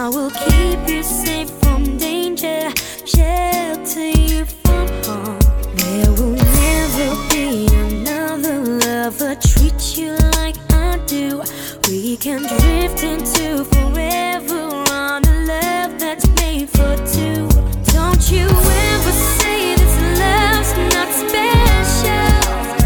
I will keep you safe from danger, shelter you from harm. There will never be another lover treat you like I do. We can drift into forever on a love that's made for two. Don't you ever say this love's not special.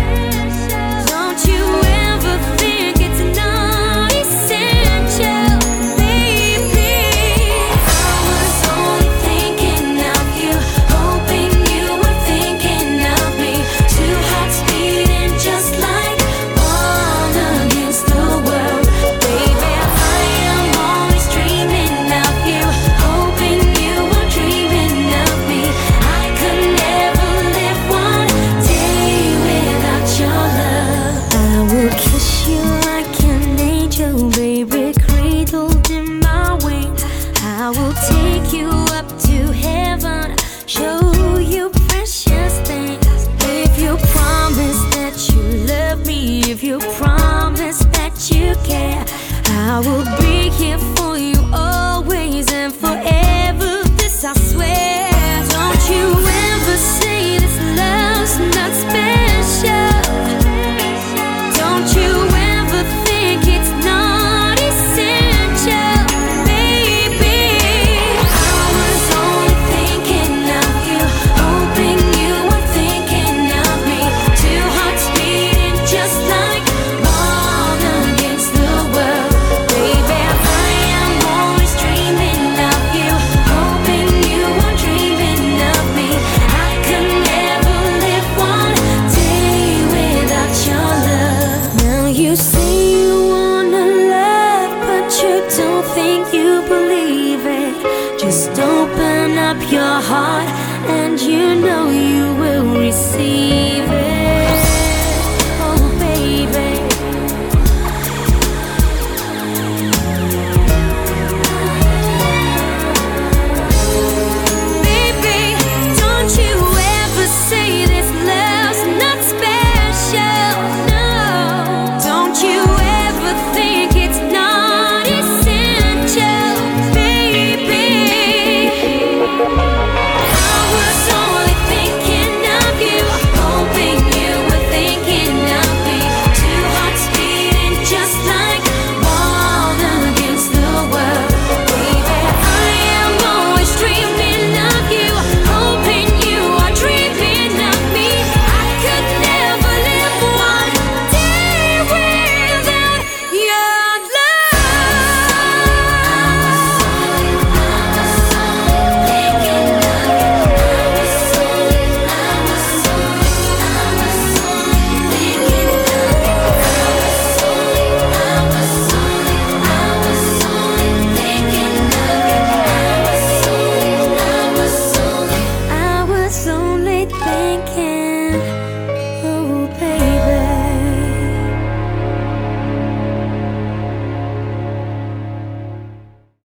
Don't you ever think it's not essential, baby. I was only thinking of you, hoping you were thinking of me. Two hearts beating just like one against the world, baby. I am always dreaming of you, hoping you were dreaming of me. I could never live one day without your love. I will kiss you like an angel, baby, cradled in my wings. I will take you up to heaven, show you precious things. If you promise that you love me, if you promise that you care, I will be here for you always and forever. This I swear. Don't you ever say this love's not special. Don't you ever think it's not essential, baby. I was only thinking of you, hoping you were thinking of me. Two hearts beating just like one against the world, baby. I am always dreaming of you, hoping you were dreaming of me. I could never live one day without your love. Now you say you wanna love, but you don't think you believe it. Just open up your heart